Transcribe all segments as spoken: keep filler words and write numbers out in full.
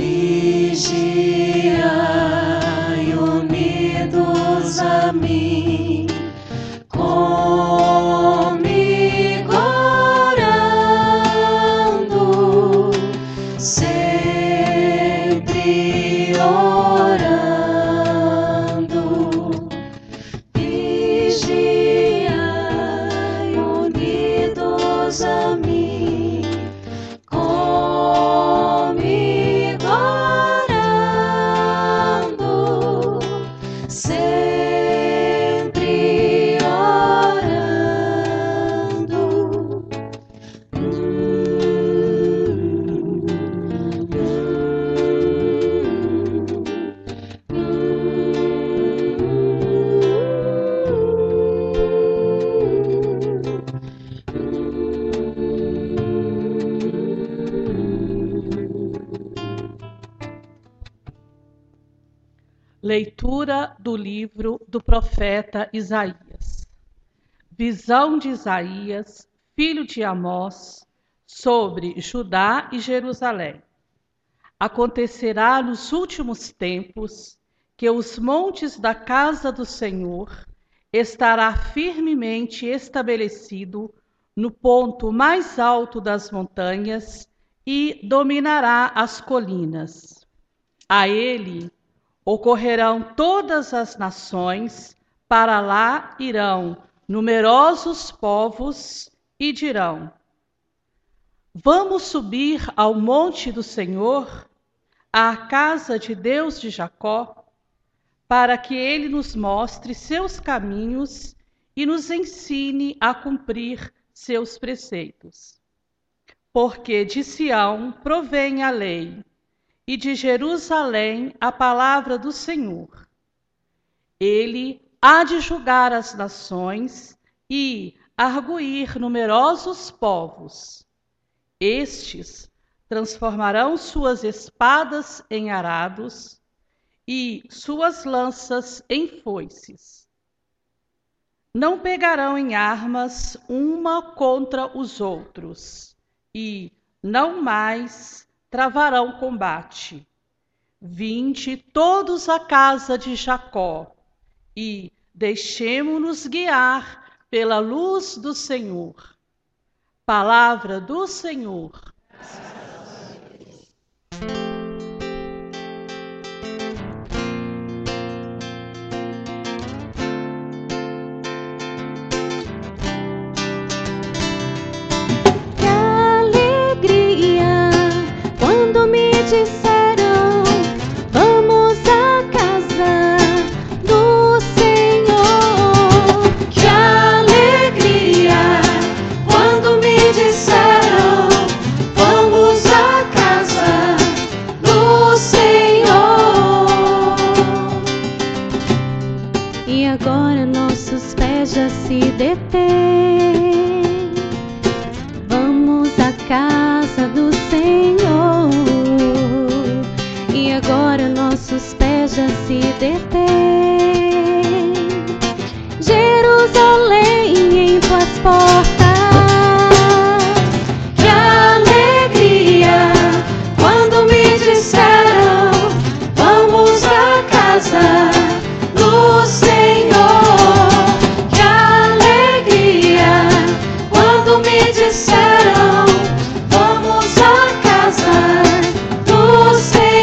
Vigiai unidos a mim, comigo orando, sempre orando. Vigiai unidos a mim, comigo orando, sempre orando. Leitura do livro do profeta Isaías. Visão de Isaías, filho de Amós, sobre Judá e Jerusalém. Acontecerá nos últimos tempos que os montes da casa do Senhor estará firmemente estabelecido no ponto mais alto das montanhas e dominará as colinas. A ele ocorrerão todas as nações, para lá irão numerosos povos e dirão: vamos subir ao monte do Senhor, à casa de Deus de Jacó, para que ele nos mostre seus caminhos e nos ensine a cumprir seus preceitos. Porque de Sião provém a lei, e de Jerusalém a palavra do Senhor. Ele há de julgar as nações e arguir numerosos povos. Estes transformarão suas espadas em arados e suas lanças em foices. Não pegarão em armas uma contra os outros, e não mais travarão combate. Vinde todos à casa de Jacó, e deixemo-nos guiar pela luz do Senhor. Palavra do Senhor. Disseram, vamos à casa do Senhor. Que alegria quando me disseram, vamos à casa do Senhor. E agora nossos pés já se detêm. Vamos à casa do Senhor. E agora nossos pés já se detêm. Jerusalém, em tuas portas. Que alegria quando me disseram, vamos à casa do Senhor. Que alegria quando me disseram, vamos à casa do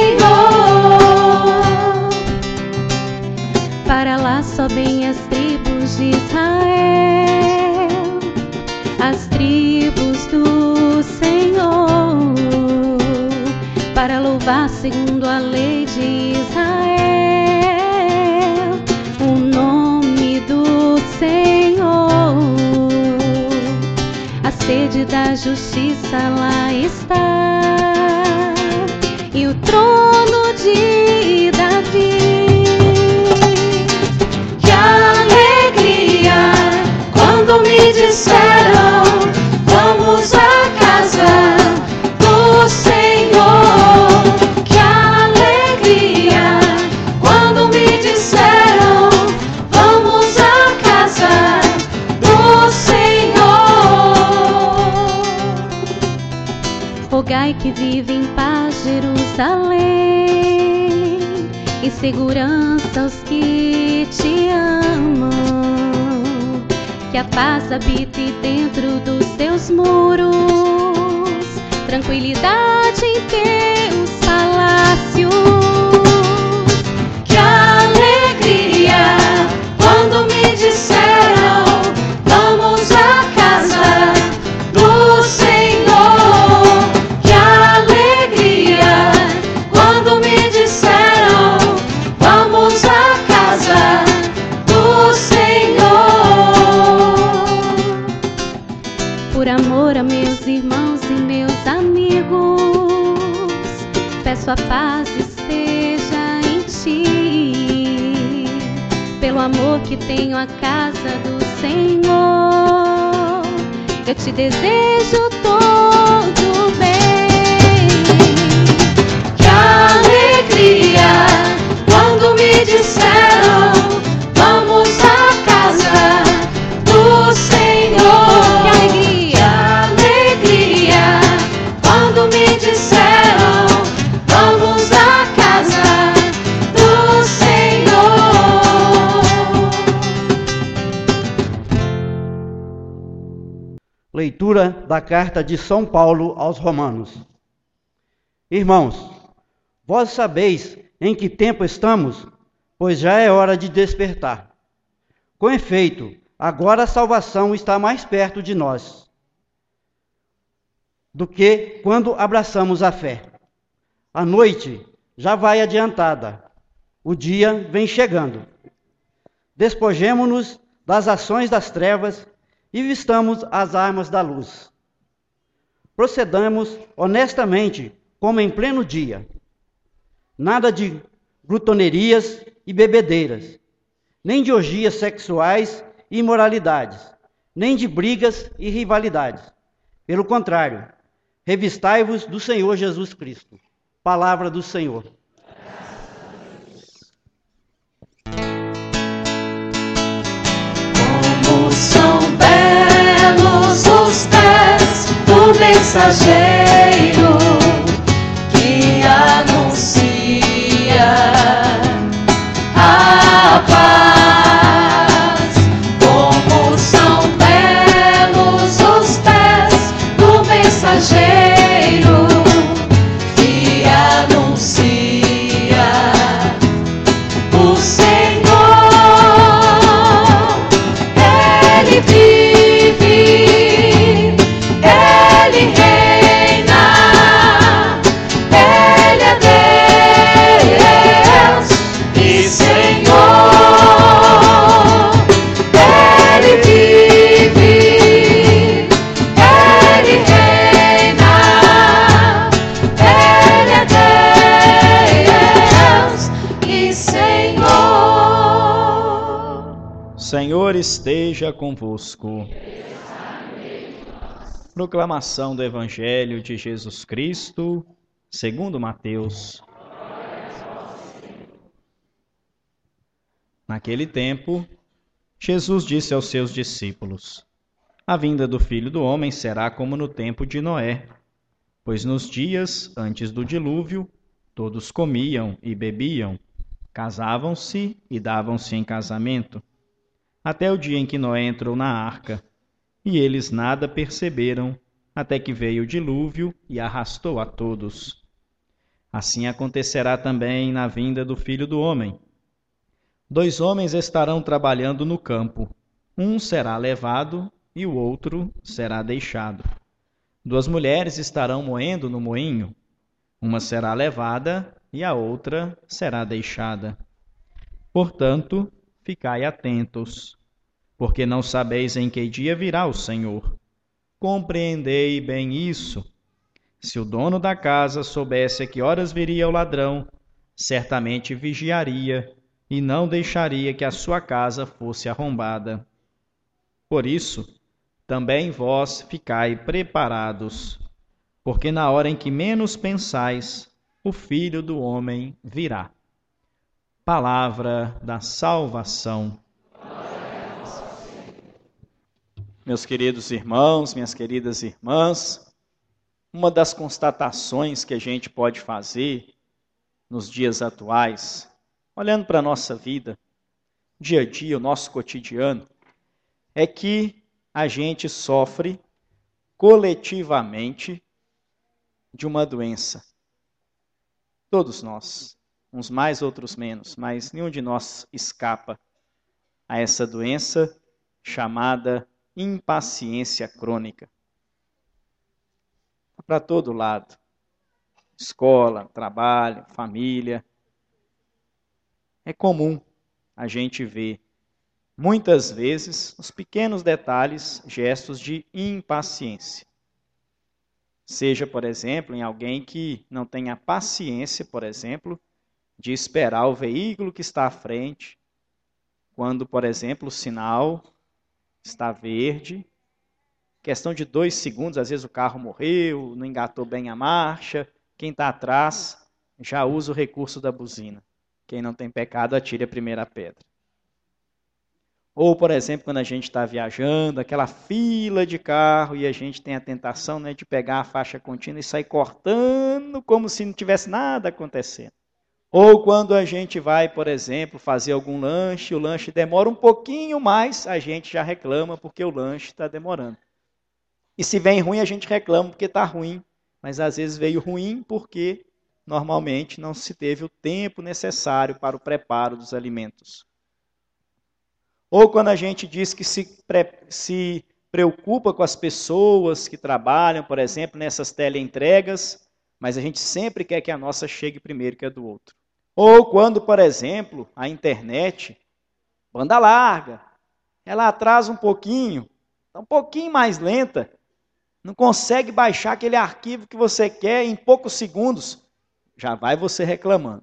Senhor. Para lá sobem as tribos de Israel, as tribos do Senhor, para louvar segundo a lei de Israel, o nome do Senhor. A sede da justiça lá está, e o trono de Davi. Que alegria quando me disseram, vamos à casa do Senhor. Que alegria quando me disseram, vamos à casa do Senhor. Rogai que vive em paz Jerusalém. Jerusalém, e segurança aos que te amam. Que a paz habite dentro dos teus muros, tranquilidade em teus palácios. Que alegria quando me disseram: vamos à casa do Senhor. Que alegria quando me disseram: vamos à casa do Senhor. Por amor a meus irmãos e meus amigos, peço a paz esteja em ti. Pelo amor que tenho à casa do Senhor, eu te desejo todo bem. Que alegria quando me disseram: vamos à casa do Senhor. Que alegria! Que alegria quando me disseram: vamos à casa do Senhor. Leitura da carta de São Paulo aos Romanos. Irmãos, vós sabeis em que tempo estamos, pois já é hora de despertar. Com efeito, agora a salvação está mais perto de nós do que quando abraçamos a fé. A noite já vai adiantada, o dia vem chegando. Despojemo-nos das ações das trevas e vistamos as armas da luz. Procedamos honestamente, como em pleno dia. Nada de glutonerias e bebedeiras, nem de orgias sexuais e imoralidades, nem de brigas e rivalidades. Pelo contrário, revistai-vos do Senhor Jesus Cristo. Palavra do Senhor. Como são belos os pés do mensageiro que anuncia a paz. Como são belos os pés do mensageiro que anuncia o Senhor. Ele vive, Ele reina, Ele é Deus e Senhor. Ele vive, Ele reina, Ele é Deus e Senhor. Senhor esteja convosco. Proclamação do Evangelho de Jesus Cristo, segundo Mateus. Naquele tempo, Jesus disse aos seus discípulos: a vinda do Filho do Homem será como no tempo de Noé, pois nos dias antes do dilúvio, todos comiam e bebiam, casavam-se e davam-se em casamento, até o dia em que Noé entrou na arca, e eles nada perceberam, até que veio o dilúvio e arrastou a todos. Assim acontecerá também na vinda do Filho do Homem. Dois homens estarão trabalhando no campo, um será levado e o outro será deixado. Duas mulheres estarão moendo no moinho, uma será levada e a outra será deixada. Portanto, ficai atentos, porque não sabeis em que dia virá o Senhor. Compreendei bem isso. Se o dono da casa soubesse a que horas viria o ladrão, certamente vigiaria e não deixaria que a sua casa fosse arrombada. Por isso, também vós ficai preparados, porque na hora em que menos pensais, o Filho do Homem virá. Palavra da salvação. Meus queridos irmãos, minhas queridas irmãs, uma das constatações que a gente pode fazer nos dias atuais, olhando para a nossa vida, dia a dia, o nosso cotidiano, é que a gente sofre coletivamente de uma doença. Todos nós, uns mais, outros menos, mas nenhum de nós escapa a essa doença chamada impaciência crônica. Para todo lado. Escola, trabalho, família. É comum a gente ver, muitas vezes, os pequenos detalhes, gestos de impaciência. Seja, por exemplo, em alguém que não tenha paciência, por exemplo, de esperar o veículo que está à frente, quando, por exemplo, o sinal está verde, questão de dois segundos, às vezes o carro morreu, não engatou bem a marcha, quem está atrás já usa o recurso da buzina. Quem não tem pecado, atire a primeira pedra. Ou, por exemplo, quando a gente está viajando, aquela fila de carro e a gente tem a tentação, né, de pegar a faixa contínua e sair cortando como se não tivesse nada acontecendo. Ou quando a gente vai, por exemplo, fazer algum lanche, o lanche demora um pouquinho mais, a gente já reclama porque o lanche está demorando. E se vem ruim, a gente reclama porque está ruim, mas às vezes veio ruim porque normalmente não se teve o tempo necessário para o preparo dos alimentos. Ou quando a gente diz que se, pre- se preocupa com as pessoas que trabalham, por exemplo, nessas teleentregas, mas a gente sempre quer que a nossa chegue primeiro que a do outro. Ou quando, por exemplo, a internet, banda larga, ela atrasa um pouquinho, está um pouquinho mais lenta, não consegue baixar aquele arquivo que você quer em poucos segundos, já vai você reclamando.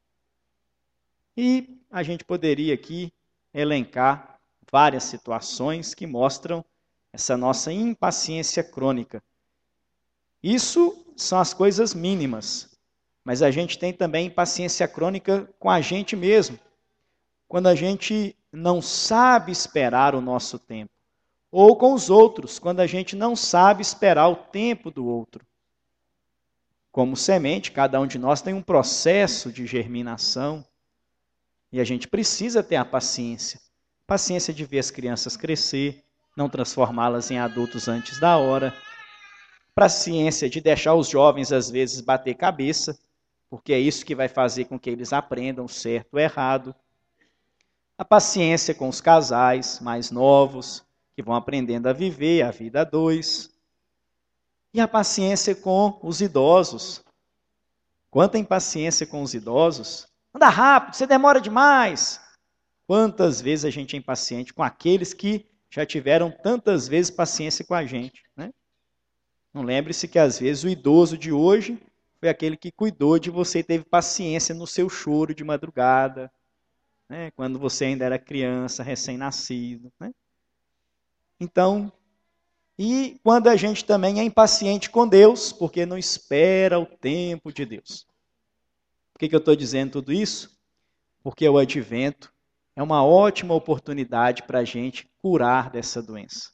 E a gente poderia aqui elencar várias situações que mostram essa nossa impaciência crônica. Isso são as coisas mínimas, mas a gente tem também impaciência crônica com a gente mesmo, quando a gente não sabe esperar o nosso tempo, ou com os outros, quando a gente não sabe esperar o tempo do outro. Como semente, cada um de nós tem um processo de germinação, e a gente precisa ter a paciência. Paciência de ver as crianças crescer, não transformá-las em adultos antes da hora. Paciência de deixar os jovens, às vezes, bater cabeça, porque é isso que vai fazer com que eles aprendam certo ou errado. A paciência com os casais mais novos, que vão aprendendo a viver a vida a dois. E a paciência com os idosos. Quanta impaciência com os idosos. Anda rápido, você demora demais. Quantas vezes a gente é impaciente com aqueles que já tiveram tantas vezes paciência com a gente, né? Não lembre-se que às vezes o idoso de hoje foi aquele que cuidou de você e teve paciência no seu choro de madrugada, né? Quando você ainda era criança, recém-nascido, né? Então, e quando a gente também é impaciente com Deus, porque não espera o tempo de Deus. Por que, que eu estou dizendo tudo isso? Porque o advento é uma ótima oportunidade para a gente curar dessa doença.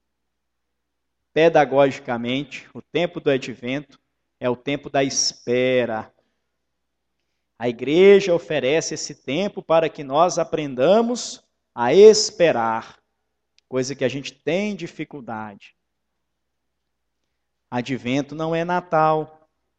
Pedagogicamente, o tempo do advento é o tempo da espera. A igreja oferece esse tempo para que nós aprendamos a esperar, coisa que a gente tem dificuldade. Advento não é Natal.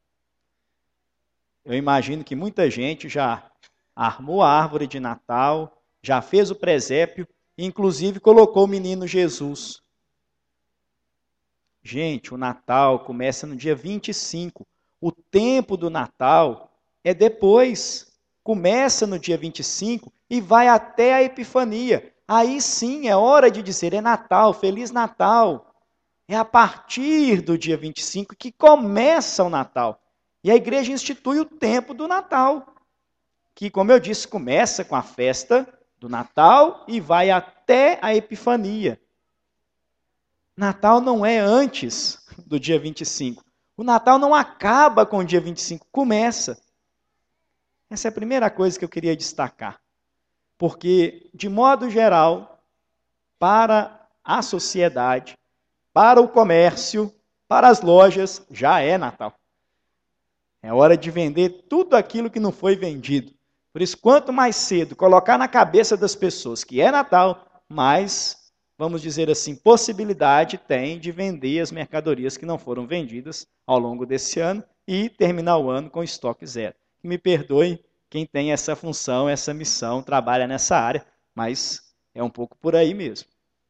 Eu imagino que muita gente já armou a árvore de Natal, já fez o presépio, inclusive colocou o menino Jesus. Gente, o Natal começa no dia vinte e cinco. O tempo do Natal é depois. Começa no dia vinte e cinco e vai até a Epifania. Aí sim é hora de dizer, é Natal, Feliz Natal. É a partir do dia vinte e cinco que começa o Natal. E a igreja institui o tempo do Natal, que, como eu disse, começa com a festa do Natal e vai até a Epifania. Natal não é antes do dia vinte e cinco. O Natal não acaba com o dia vinte e cinco, começa. Essa é a primeira coisa que eu queria destacar. Porque, de modo geral, para a sociedade, para o comércio, para as lojas, já é Natal. É hora de vender tudo aquilo que não foi vendido. Por isso, quanto mais cedo colocar na cabeça das pessoas que é Natal, mais, vamos dizer assim, possibilidade tem de vender as mercadorias que não foram vendidas ao longo desse ano e terminar o ano com estoque zero. Me perdoe quem tem essa função, essa missão, trabalha nessa área, mas é um pouco por aí mesmo.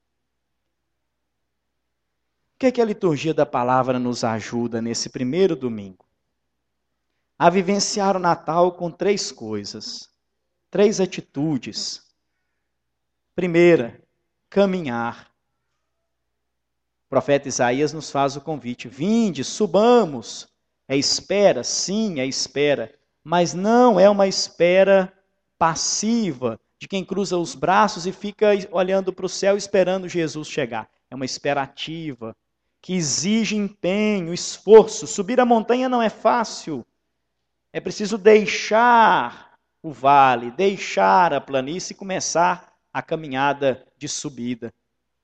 O que é que a liturgia da palavra nos ajuda nesse primeiro domingo? A vivenciar o Natal com três coisas, três atitudes. Primeira, caminhar. O profeta Isaías nos faz o convite: vinde, subamos. É espera, sim, é espera, mas não é uma espera passiva, de quem cruza os braços e fica olhando para o céu esperando Jesus chegar. É uma espera ativa, que exige empenho, esforço. Subir a montanha não é fácil. É preciso deixar o vale, deixar a planície e começar a caminhada de subida.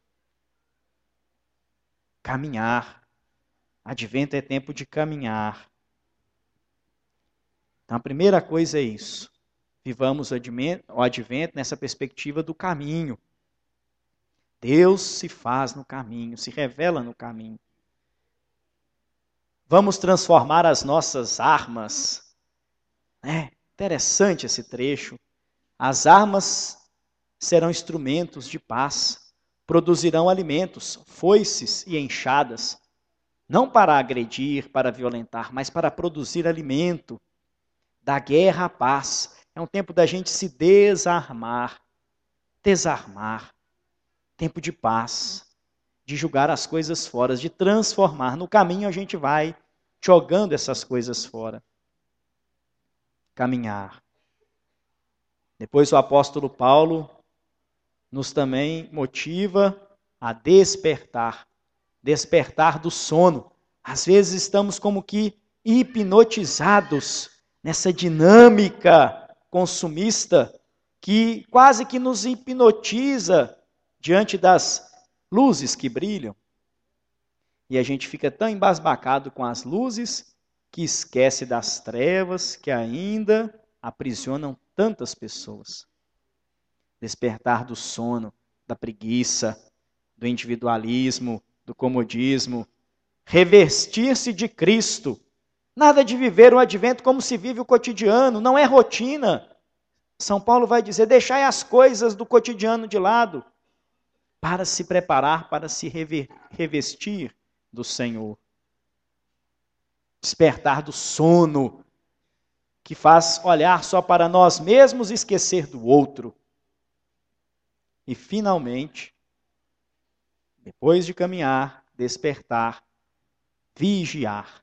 Caminhar. Advento é tempo de caminhar. Então a primeira coisa é isso. Vivamos o advento nessa perspectiva do caminho. Deus se faz no caminho, se revela no caminho. Vamos transformar as nossas armas. É interessante esse trecho. As armas serão instrumentos de paz, produzirão alimentos, foices e enxadas, não para agredir, para violentar, mas para produzir alimento. Da guerra à paz. É um tempo da gente se desarmar, desarmar. Tempo de paz, de julgar as coisas fora, de transformar. No caminho a gente vai jogando essas coisas fora. Caminhar. Depois o apóstolo Paulo nos também motiva a despertar. Despertar do sono. Às vezes estamos como que hipnotizados nessa dinâmica consumista que quase que nos hipnotiza diante das luzes que brilham. E a gente fica tão embasbacado com as luzes que esquece das trevas que ainda aprisionam tantas pessoas. Despertar do sono, da preguiça, do individualismo, do comodismo. Revestir-se de Cristo. Nada de viver o advento como se vive o cotidiano, não é rotina. São Paulo vai dizer, deixai as coisas do cotidiano de lado, para se preparar, para se revestir do Senhor. Despertar do sono, que faz olhar só para nós mesmos e esquecer do outro. E finalmente, depois de caminhar, despertar, vigiar.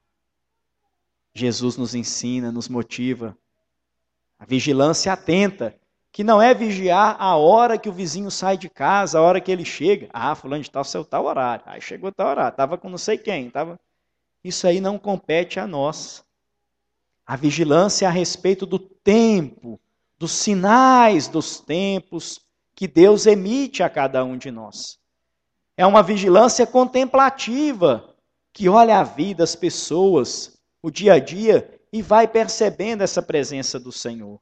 Jesus nos ensina, nos motiva. A vigilância atenta, que não é vigiar a hora que o vizinho sai de casa, a hora que ele chega. Ah, fulano de tal saiu tal horário. Aí chegou tal horário, estava com não sei quem. Tava... Isso aí não compete a nós. A vigilância é a respeito do tempo, dos sinais dos tempos que Deus emite a cada um de nós. É uma vigilância contemplativa, que olha a vida, as pessoas, o dia a dia, e vai percebendo essa presença do Senhor.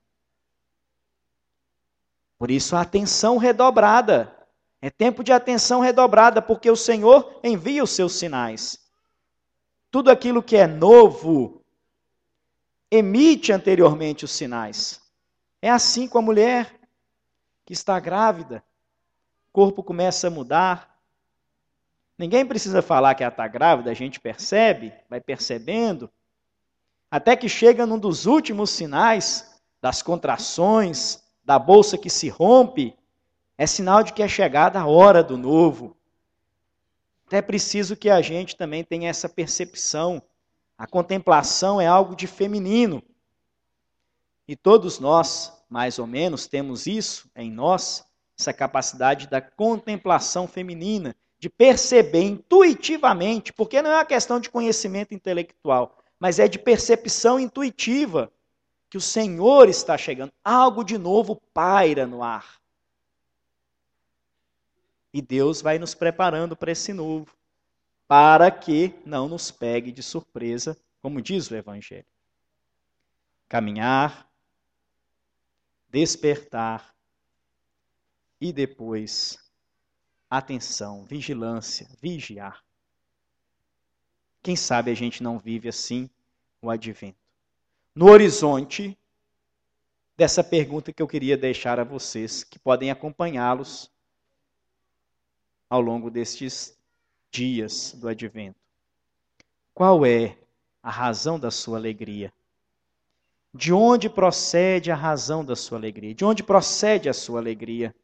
Por isso a atenção redobrada. É tempo de atenção redobrada, porque o Senhor envia os seus sinais. Tudo aquilo que é novo, emite anteriormente os sinais. É assim com a mulher que está grávida. O corpo começa a mudar. Ninguém precisa falar que ela está grávida, a gente percebe, vai percebendo. Até que chega num dos últimos sinais das contrações, da bolsa que se rompe, é sinal de que é chegada a hora do novo. É preciso que a gente também tenha essa percepção. A contemplação é algo de feminino. E todos nós, mais ou menos, temos isso em nós, essa capacidade da contemplação feminina, de perceber intuitivamente, porque não é uma questão de conhecimento intelectual, mas é de percepção intuitiva, que o Senhor está chegando. Algo de novo paira no ar. E Deus vai nos preparando para esse novo, para que não nos pegue de surpresa, como diz o Evangelho. caminhar, despertar e depois atenção, vigilância, vigiar. Quem sabe a gente não vive assim o advento. No horizonte dessa pergunta que eu queria deixar a vocês, que podem acompanhá-los ao longo destes dias do advento. Qual é a razão da sua alegria? De onde procede a razão da sua alegria? De onde procede a sua alegria?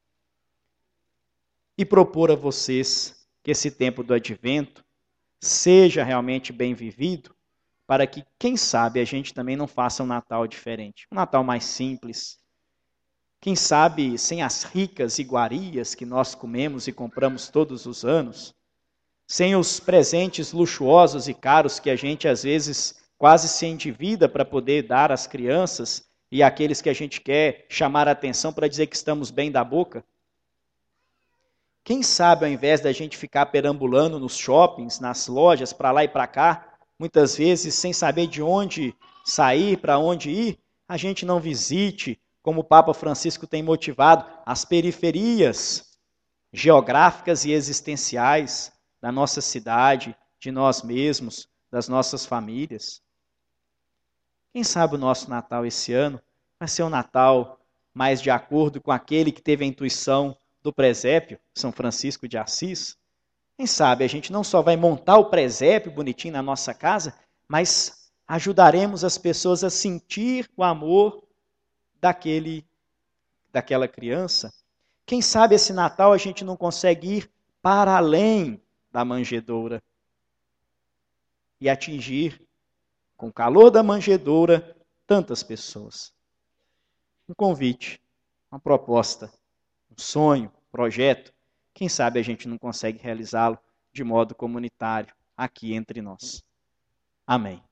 E propor a vocês que esse tempo do advento seja realmente bem vivido, para que, quem sabe, a gente também não faça um Natal diferente. Um Natal mais simples. Quem sabe, sem as ricas iguarias que nós comemos e compramos todos os anos, sem os presentes luxuosos e caros que a gente, às vezes, quase se endivida para poder dar às crianças e àqueles que a gente quer chamar a atenção para dizer que estamos bem da boca. Quem sabe, ao invés da gente ficar perambulando nos shoppings, nas lojas, para lá e para cá, muitas vezes sem saber de onde sair, para onde ir, a gente não visite, como o Papa Francisco tem motivado, as periferias geográficas e existenciais da nossa cidade, de nós mesmos, das nossas famílias. Quem sabe o nosso Natal esse ano vai ser um Natal mais de acordo com aquele que teve a intuição do presépio, São Francisco de Assis. Quem sabe a gente não só vai montar o presépio bonitinho na nossa casa, mas ajudaremos as pessoas a sentir o amor daquele, daquela criança. Quem sabe esse Natal a gente não consegue ir para além da manjedoura e atingir, com o calor da manjedoura, tantas pessoas. Um convite, uma proposta, um sonho, um projeto. Quem sabe a gente não consegue realizá-lo de modo comunitário aqui entre nós. Amém.